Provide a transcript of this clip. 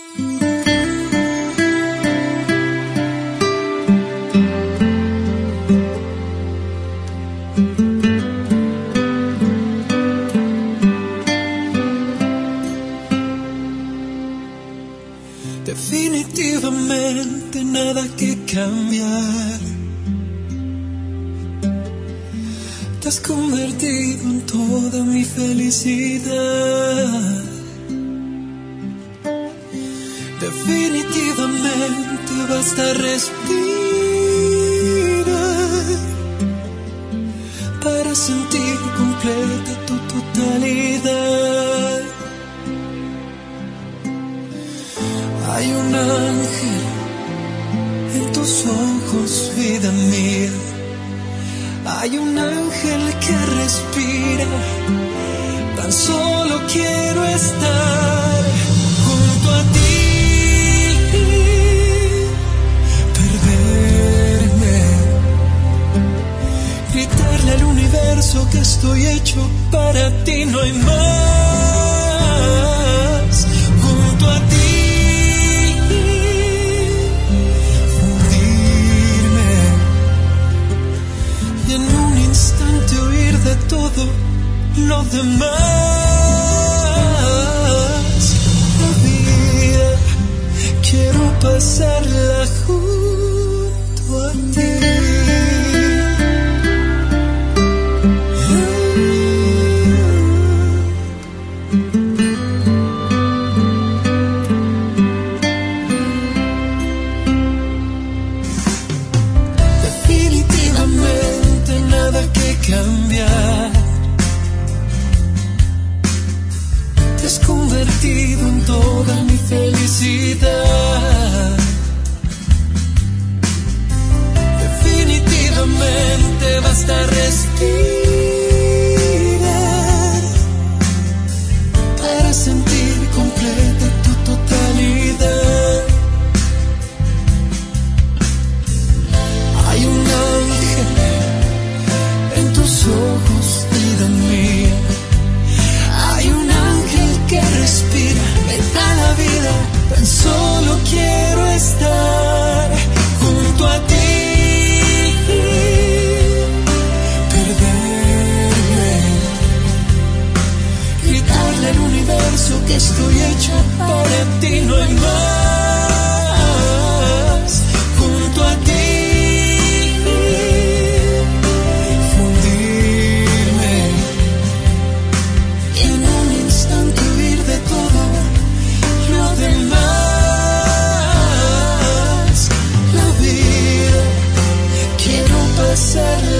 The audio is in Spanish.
Definitivamente nada que cambiar. Te has convertido en toda mi felicidad. Definitivamente basta respirar para sentir completa tu totalidad. Hay un ángel en tus ojos, vida mía. Hay un ángel que respira. Tan solo quiero estar junto a ti. Perderme, gritarle al universo que estoy hecho para ti. No hay más. Junto a ti. De todo lo demás, la vida quiero pasarla junto a ti. Definitivamente nada que cambiar. Te has convertido en toda mi felicidad. Definitivamente basta respirar para sentir completa tu totalidad. Hay un ángel en tus ojos, vida mía. Hay un ángel que respira, me da la vida. Tan solo quiero estar junto a ti. Perderme, gritarle al universo que estoy hecho para ti. No hay más. Junto a ti. Pasarla